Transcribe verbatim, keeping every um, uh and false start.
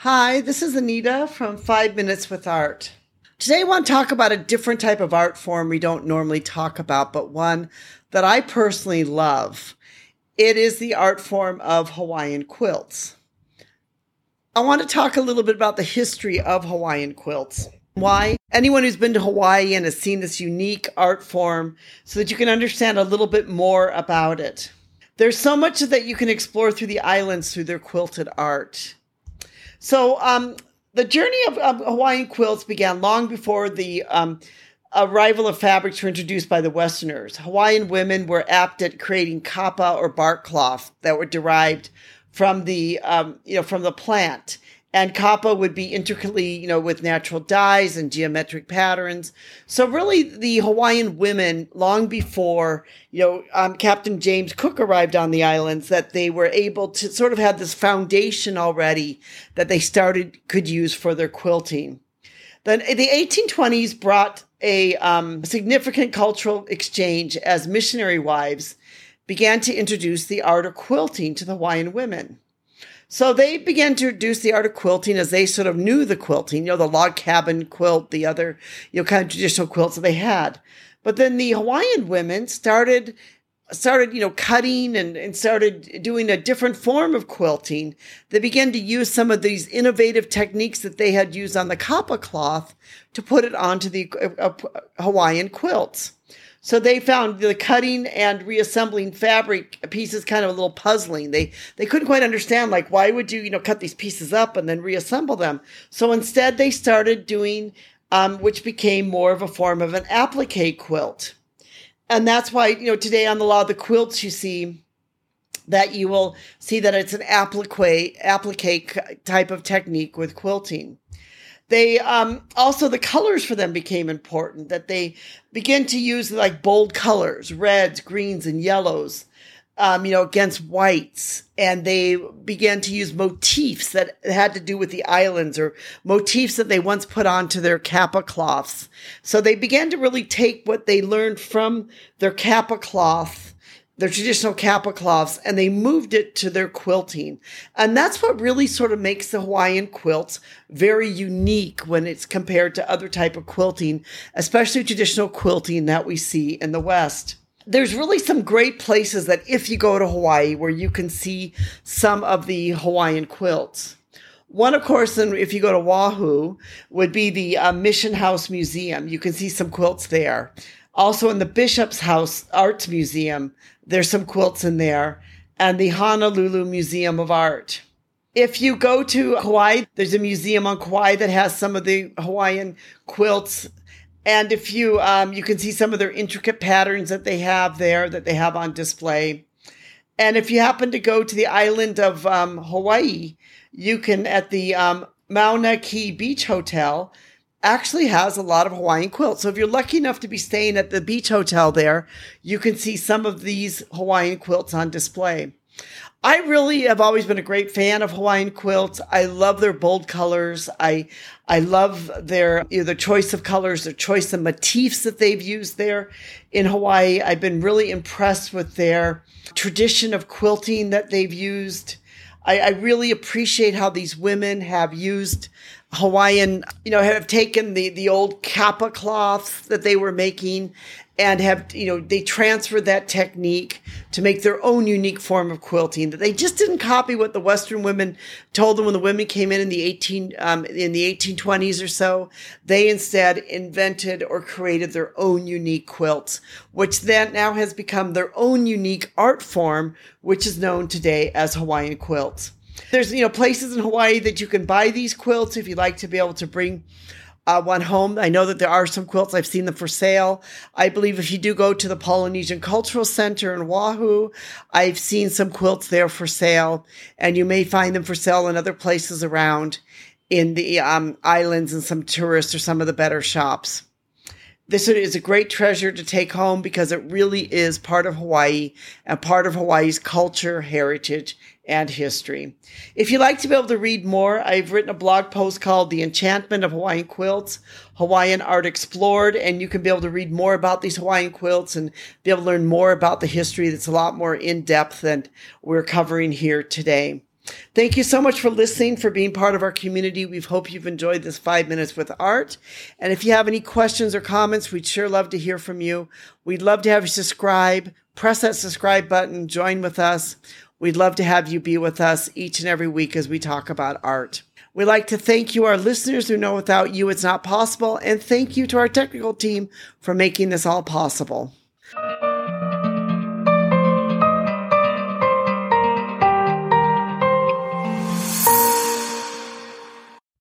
Hi, this is Anita from Five Minutes with Art. Today I want to talk about a different type of art form we don't normally talk about, but one that I personally love. It is the art form of Hawaiian quilts. I want to talk a little bit about the history of Hawaiian quilts. Why? Anyone who's been to Hawaii and has seen this unique art form so that you can understand a little bit more about it. There's so much that you can explore through the islands through their quilted art. So um, the journey of, of Hawaiian quilts began long before the um, arrival of fabrics were introduced by the Westerners. Hawaiian women were apt at creating kapa or bark cloth that were derived from the um, you know from the plant. And kapa would be intricately, you know, with natural dyes and geometric patterns. So really the Hawaiian women, long before, you know, um, Captain James Cook arrived on the islands, that they were able to sort of have this foundation already that they started, could use for their quilting. Then the eighteen twenties brought a um, significant cultural exchange as missionary wives began to introduce the art of quilting to the Hawaiian women. So they began to introduce the art of quilting as they sort of knew the quilting, you know, the log cabin quilt, the other, you know, kind of traditional quilts that they had. But then the Hawaiian women started, started, you know, cutting and, and started doing a different form of quilting. They began to use some of these innovative techniques that they had used on the kapa cloth to put it onto the uh, uh, Hawaiian quilts. So they found the cutting and reassembling fabric pieces kind of a little puzzling. They they couldn't quite understand, like, why would you, you know, cut these pieces up and then reassemble them? So instead they started doing, um, which became more of a form of an applique quilt. And that's why, you know, today on the lot of the quilts you see that you will see that it's an applique, applique type of technique with quilting. They um, also, the colors for them became important, that they began to use like bold colors, reds, greens, and yellows, um, you know, against whites. And they began to use motifs that had to do with the islands, or motifs that they once put onto their kapa cloths. So they began to really take what they learned from their kapa cloth, their traditional kapa cloths, and they moved it to their quilting. And that's what really sort of makes the Hawaiian quilts very unique when it's compared to other type of quilting, especially traditional quilting that we see in the West. There's really some great places that if you go to Hawaii where you can see some of the Hawaiian quilts. One, of course, and if you go to Oahu, would be the uh, Mission House Museum. You can see some quilts there. Also in the Bishop's House Arts Museum, there's some quilts in there, and the Honolulu Museum of Art. If you go to Hawaii, there's a museum on Kauai that has some of the Hawaiian quilts. And if you, um, you can see some of their intricate patterns that they have there, that they have on display. And if you happen to go to the island of um, Hawaii, you can, at the um, Mauna Kea Beach Hotel, actually has a lot of Hawaiian quilts. So if you're lucky enough to be staying at the beach hotel there, you can see some of these Hawaiian quilts on display. I really have always been a great fan of Hawaiian quilts. I love their bold colors. I I love their, you know, their choice of colors, their choice of motifs that they've used there in Hawaii. I've been really impressed with their tradition of quilting that they've used. I, I really appreciate how these women have used Hawaiian, you know, have taken the, the old kapa cloths that they were making and have, you know, they transferred that technique to make their own unique form of quilting. That they just didn't copy what the Western women told them when the women came in in the eighteen um, in the eighteen twenties or so. They instead invented or created their own unique quilts, which then now has become their own unique art form, which is known today as Hawaiian quilts. There's, you know, places in Hawaii that you can buy these quilts if you'd like to be able to bring uh, one home. I know that there are some quilts. I've seen them for sale. I believe if you do go to the Polynesian Cultural Center in Oahu, I've seen some quilts there for sale, and you may find them for sale in other places around in the um, islands and some tourists or some of the better shops. This is a great treasure to take home because it really is part of Hawaii and part of Hawaii's culture, heritage, and history. If you'd like to be able to read more, I've written a blog post called The Enchantment of Hawaiian Quilts, Hawaiian Art Explored, and you can be able to read more about these Hawaiian quilts and be able to learn more about the history that's a lot more in-depth than we're covering here today. Thank you so much for listening, for being part of our community. We hope you've enjoyed this five minutes with art. And if you have any questions or comments, we'd sure love to hear from you. We'd love to have you subscribe. Press that subscribe button. Join with us. We'd love to have you be with us each and every week as we talk about art. We'd like to thank you, our listeners, who know without you it's not possible. And thank you to our technical team for making this all possible.